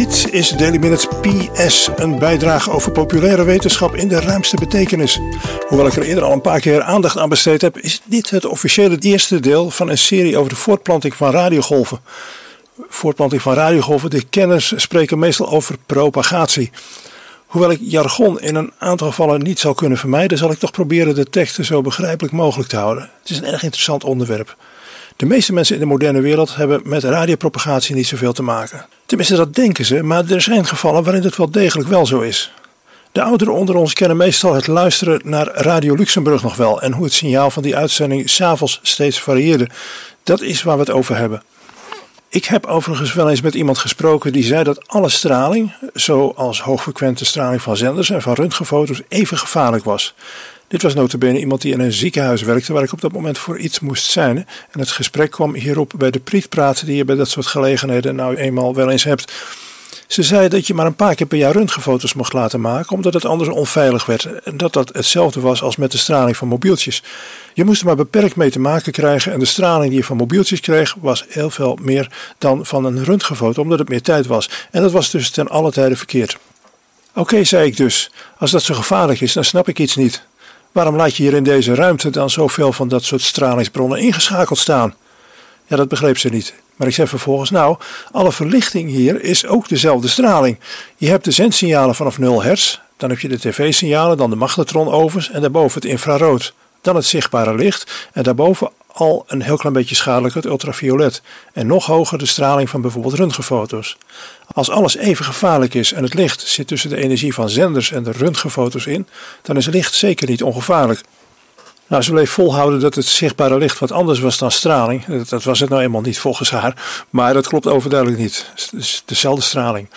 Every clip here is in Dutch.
Dit is Daily Minutes PS, een bijdrage over populaire wetenschap in de ruimste betekenis. Hoewel ik er eerder al een paar keer aandacht aan besteed heb, is dit het officiële eerste deel van een serie over de voortplanting van radiogolven. Voortplanting van radiogolven, de kenners spreken meestal over propagatie. Hoewel ik jargon in een aantal gevallen niet zal kunnen vermijden, zal ik toch proberen de teksten zo begrijpelijk mogelijk te houden. Het is een erg interessant onderwerp. De meeste mensen in de moderne wereld hebben met radiopropagatie niet zoveel te maken. Tenminste, dat denken ze, maar er zijn gevallen waarin het wel degelijk wel zo is. De ouderen onder ons kennen meestal het luisteren naar Radio Luxemburg nog wel en hoe het signaal van die uitzending 's avonds steeds varieerde. Dat is waar we het over hebben. Ik heb overigens wel eens met iemand gesproken die zei dat alle straling, zoals hoogfrequente straling van zenders en van röntgenfoto's, even gevaarlijk was. Dit was nota bene iemand die in een ziekenhuis werkte waar ik op dat moment voor iets moest zijn. En het gesprek kwam hierop bij de prietpraat die je bij dat soort gelegenheden nou eenmaal wel eens hebt. Ze zei dat je maar een paar keer per jaar röntgenfoto's mocht laten maken, omdat het anders onveilig werd. En dat hetzelfde was als met de straling van mobieltjes. Je moest er maar beperkt mee te maken krijgen en de straling die je van mobieltjes kreeg was heel veel meer dan van een röntgenfoto, omdat het meer tijd was. En dat was dus ten alle tijde verkeerd. Oké, zei ik dus, als dat zo gevaarlijk is, dan snap ik iets niet. Waarom laat je hier in deze ruimte dan zoveel van dat soort stralingsbronnen ingeschakeld staan? Ja, dat begreep ze niet. Maar ik zei vervolgens, nou, alle verlichting hier is ook dezelfde straling. Je hebt de zendsignalen vanaf 0 hertz, dan heb je de tv-signalen, dan de magnetronovens en daarboven het infrarood. Dan het zichtbare licht en daarboven al een heel klein beetje schadelijk het ultraviolet. En nog hoger de straling van bijvoorbeeld röntgenfoto's. Als alles even gevaarlijk is en het licht zit tussen de energie van zenders en de röntgenfoto's in, dan is licht zeker niet ongevaarlijk. Nou, ze bleef volhouden dat het zichtbare licht wat anders was dan straling. Dat was het nou eenmaal niet volgens haar, maar dat klopt overduidelijk niet. Het is dezelfde straling.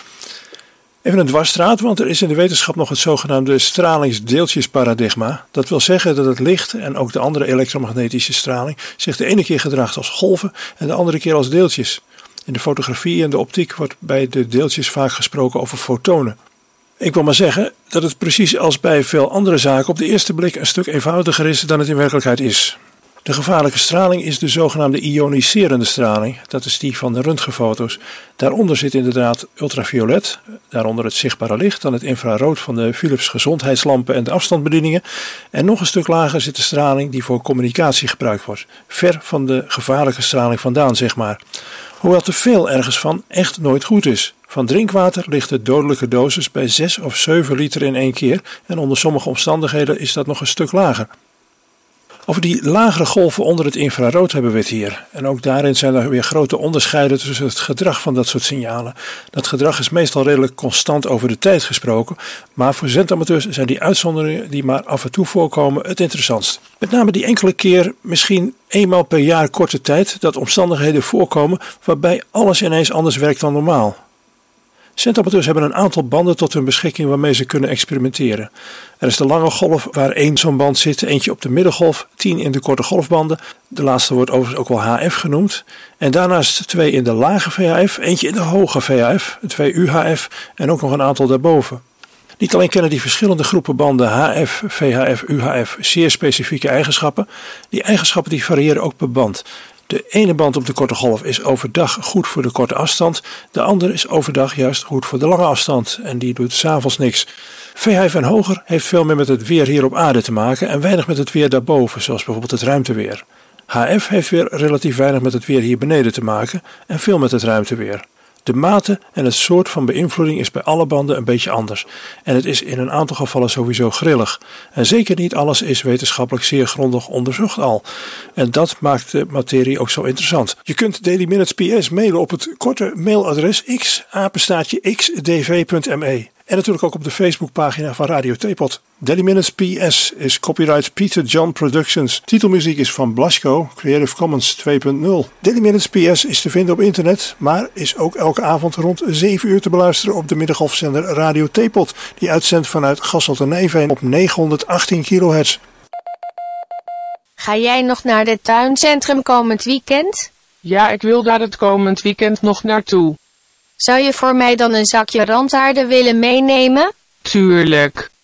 Even een dwarsstraat, want er is in de wetenschap nog het zogenaamde stralingsdeeltjesparadigma. Dat wil zeggen dat het licht en ook de andere elektromagnetische straling zich de ene keer gedraagt als golven en de andere keer als deeltjes. In de fotografie en de optiek wordt bij de deeltjes vaak gesproken over fotonen. Ik wil maar zeggen dat het precies als bij veel andere zaken op de eerste blik een stuk eenvoudiger is dan het in werkelijkheid is. De gevaarlijke straling is de zogenaamde ioniserende straling. Dat is die van de röntgenfoto's. Daaronder zit inderdaad ultraviolet, daaronder het zichtbare licht, dan het infrarood van de Philips gezondheidslampen en de afstandsbedieningen. En nog een stuk lager zit de straling die voor communicatie gebruikt wordt. Ver van de gevaarlijke straling vandaan, zeg maar. Hoewel te veel ergens van echt nooit goed is. Van drinkwater ligt de dodelijke dosis bij 6 of 7 liter in 1 keer en onder sommige omstandigheden is dat nog een stuk lager. Over die lagere golven onder het infrarood hebben we het hier. En ook daarin zijn er weer grote onderscheiden tussen het gedrag van dat soort signalen. Dat gedrag is meestal redelijk constant over de tijd gesproken, maar voor zendamateurs zijn die uitzonderingen die maar af en toe voorkomen het interessantst. Met name die enkele keer, misschien eenmaal per jaar korte tijd, dat omstandigheden voorkomen waarbij alles ineens anders werkt dan normaal. Zendamateurs hebben een aantal banden tot hun beschikking waarmee ze kunnen experimenteren. Er is de lange golf waar 1 zo'n band zit, eentje op de middengolf, 10 in de korte golfbanden. De laatste wordt overigens ook wel HF genoemd. En daarnaast 2 in de lage VHF, eentje in de hoge VHF, 2 UHF en ook nog een aantal daarboven. Niet alleen kennen die verschillende groepen banden HF, VHF, UHF zeer specifieke eigenschappen. Die eigenschappen die variëren ook per band. De ene band op de korte golf is overdag goed voor de korte afstand. De andere is overdag juist goed voor de lange afstand. En die doet 's avonds niks. VHF en hoger heeft veel meer met het weer hier op aarde te maken en weinig met het weer daarboven, zoals bijvoorbeeld het ruimteweer. HF heeft weer relatief weinig met het weer hier beneden te maken en veel met het ruimteweer. De mate en het soort van beïnvloeding is bij alle banden een beetje anders. En het is in een aantal gevallen sowieso grillig. En zeker niet alles is wetenschappelijk zeer grondig onderzocht al. En dat maakt de materie ook zo interessant. Je kunt Daily Minutes PS mailen op het korte mailadres x@xdv.me. En natuurlijk ook op de Facebookpagina van Radio Teapot. Daily Minutes PS is copyright Peter John Productions. Titelmuziek is van Blasco, Creative Commons 2.0. Daily Minutes PS is te vinden op internet, maar is ook elke avond rond 7 uur te beluisteren op de middengolfzender Radio Teapot. Die uitzendt vanuit Gasselte-Nijveen op 918 kHz. Ga jij nog naar het tuincentrum komend weekend? Ja, ik wil daar het komend weekend nog naartoe. Zou je voor mij dan een zakje randaarde willen meenemen? Tuurlijk.